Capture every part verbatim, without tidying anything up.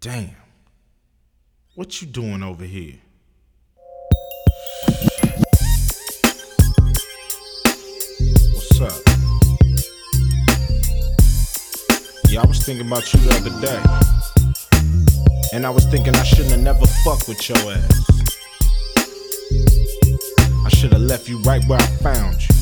Damn. What you doing over here? What's up? Yeah, I was thinking about you the other day. And I was thinking I shouldn't have never fucked with your ass. I should have left you right where I found you.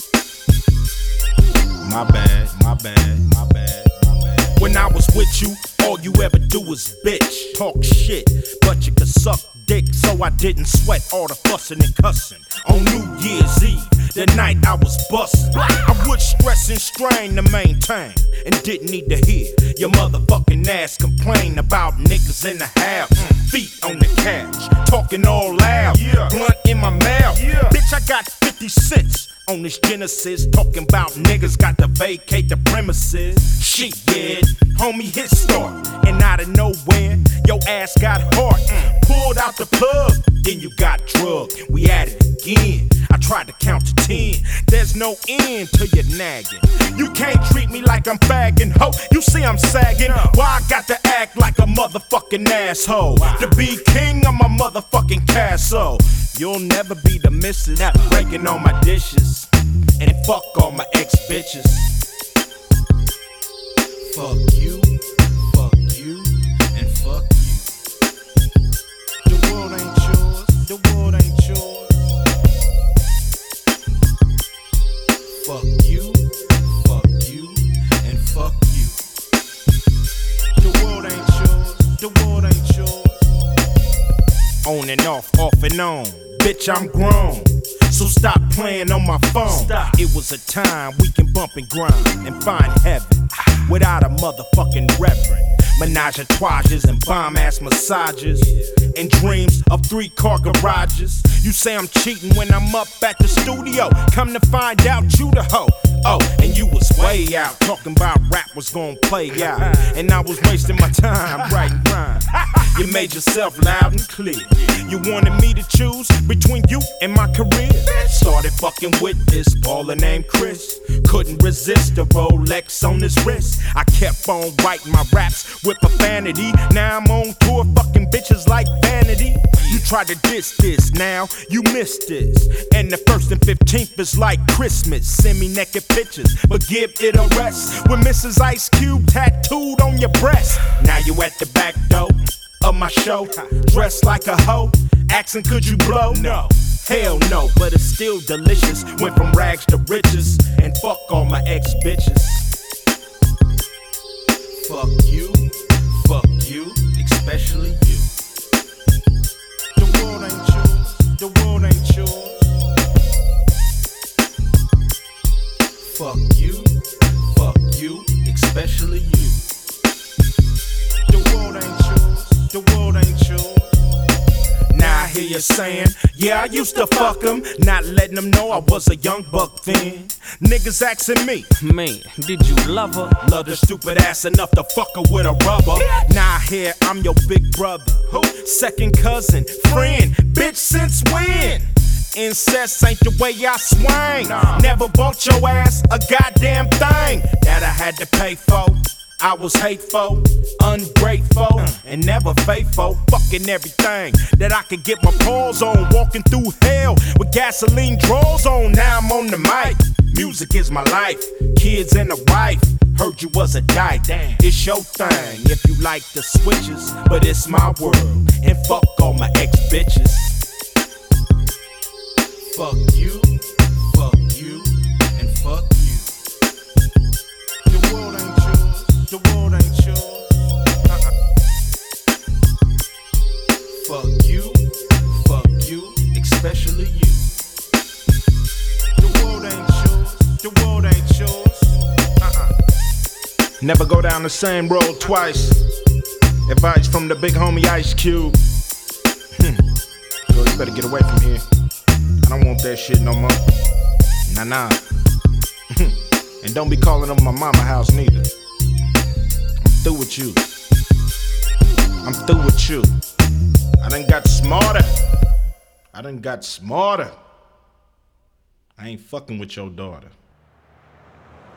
My bad, my bad, my bad, my bad. When I was with you, all you ever do is bitch, talk shit, but you could suck dick, so I didn't sweat all the fussing and cussing. On New Year's Eve, the night I was bustin', I would stress and strain to maintain, and didn't need to hear your motherfucking ass complain about niggas in the house, feet on the couch, talking all loud, yeah. Blunt in my mouth, yeah. Bitch, I got fifty cents on this Genesis, talking about niggas got to vacate the premises. Shit, yeah, homie, hit start, and out of nowhere, your ass got hard. Mm. Pulled out the plug, then you got drugged. We at it again. I tried to count to ten. There's no end to your nagging. You can't treat me like I'm fagging, ho. You see I'm sagging. Why I got to act like a motherfucking asshole? To be king of my motherfucking castle. You'll never be the missus, breaking all my dishes. And fuck all my ex-bitches. Fuck you, fuck you, and fuck you. The world ain't yours, the world ain't yours. Fuck you, fuck you, and fuck you. The world ain't yours, the world ain't yours. On and off, off and on. Bitch, I'm grown, so stop playing on my phone. Stop. It was a time we can bump and grind and find heaven without a motherfucking reverend. Menage a troises and bomb-ass massages and dreams of three-car garages. You say I'm cheating when I'm up at the studio. Come to find out you the hoe. Oh, and you was way out talking about rap was gonna play out, and I was wasting my time writing rhymes. You made yourself loud and clear. You wanted me to choose between you and my career. Started fucking with this baller named Chris. Couldn't resist the Rolex on his wrist. I kept on writing my raps with profanity. Now I'm on tour fucking bitches like Vanity. You tried to diss this, now you missed this. And the first and fifteenth is like Christmas. Send me naked pictures, but give it a rest. With Missus Ice Cube tattooed on your breast. Now you at the back door of my show, dressed like a hoe, asking could you blow? No, hell no, but it's still delicious. Went from rags to riches, and fuck all my ex-bitches. Fuck you, fuck you, especially you. The world ain't yours, the world ain't yours. Fuck you, fuck you, especially you. The world ain't yours, the world ain't yours. Now I hear you saying, yeah, I used to fuck him, not letting them know I was a young buck then. Niggas asking me, man, did you love her? Love the stupid ass enough to fuck her with a rubber. Now I hear I'm your big brother, who? Second cousin, friend, bitch since when? Incest ain't the way I swing. Nah. Never bought your ass a goddamn thing that I had to pay for. I was hateful, ungrateful, uh. and never faithful. Fucking everything that I could get my paws on. Walking through hell with gasoline drawers on. Now I'm on the mic. Music is my life. Kids and a wife. Heard you was a dyke. Damn. It's your thing if you like the switches, but it's my world. And fuck all my ex-bitches. Fuck you, fuck you, and fuck you. The world ain't yours, the world ain't yours. Uh-uh. Fuck you, fuck you, especially you. The world ain't yours, the world ain't yours. Uh-uh. Never go down the same road twice. Advice from the big homie Ice Cube. Hmm. Girl, you better get away from here. I don't want that shit no more. Nah, nah. And don't be calling up my mama house neither. I'm through with you. I'm through with you. I done got smarter. I done got smarter. I ain't fucking with your daughter.